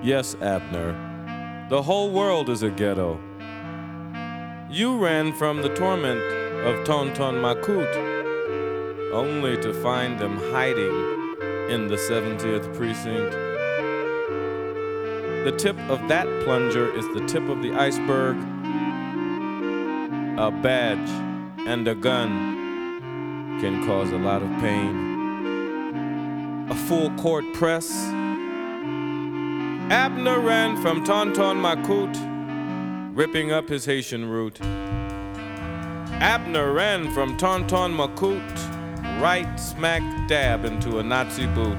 Yes, Abner, the whole world is a ghetto. You ran from the torment of Tonton Makut, only to find them hiding in the 70th precinct. The tip of that plunger is the tip of the iceberg. A badge and a gun can cause a lot of pain. A full court press. Abner ran from Tonton Makut, ripping up his Haitian root. Abner ran from Tonton Makut, right smack dab into a Nazi boot.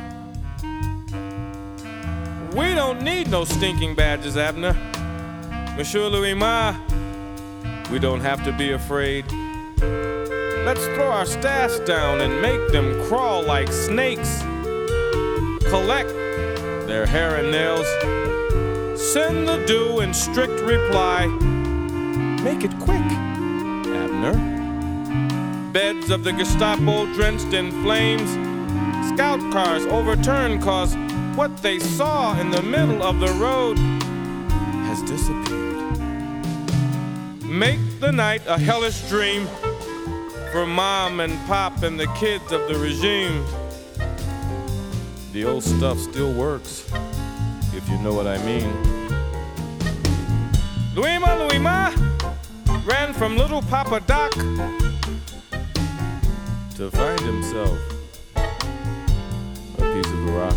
We don't need no stinking badges, Abner. Monsieur Louis Ma, we don't have to be afraid. Let's throw our staffs down and make them crawl like snakes. Collect their hair and nails. Send the due in strict reply. Make it quick, Abner. Beds of the Gestapo drenched in flames. Scout cars overturned cause what they saw in the middle of the road has disappeared. Make the night a hellish dream for mom and pop and the kids of the regime. The old stuff still works, if you know what I mean. Louis Ma ran from little Papa Doc to find himself a piece of rock.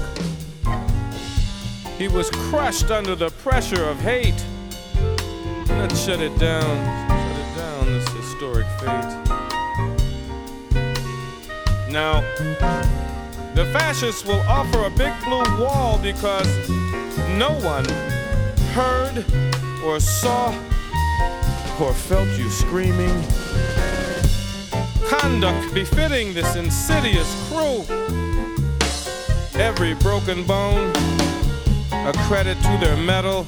He was crushed under the pressure of hate. Let's shut it down, this historic fate. Now, the fascists will offer a big blue wall because no one heard or saw or felt you screaming. Conduct befitting this insidious crew. Every broken bone, a credit to their metal.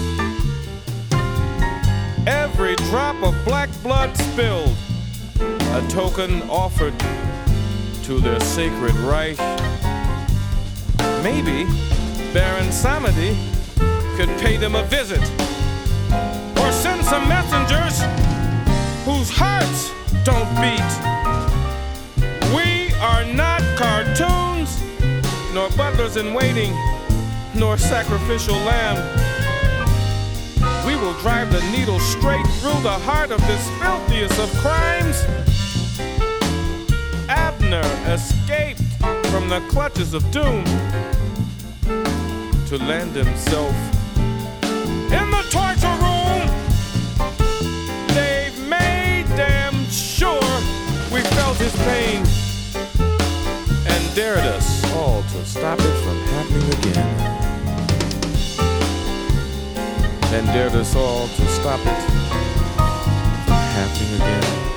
Every drop of black blood spilled, a token offered to their sacred Reich. Maybe Baron Samedi could pay them a visit, or send some messengers whose hearts don't beat. We are not cartoons, nor butlers in waiting, nor sacrificial lamb. We will drive the needle straight through the heart of this filthiest of crimes. Abner escaped from the clutches of doom to land himself in the torture room. They've made damn sure we felt his pain and dared us all to stop it from happening again. And dared us all to stop it from happening again.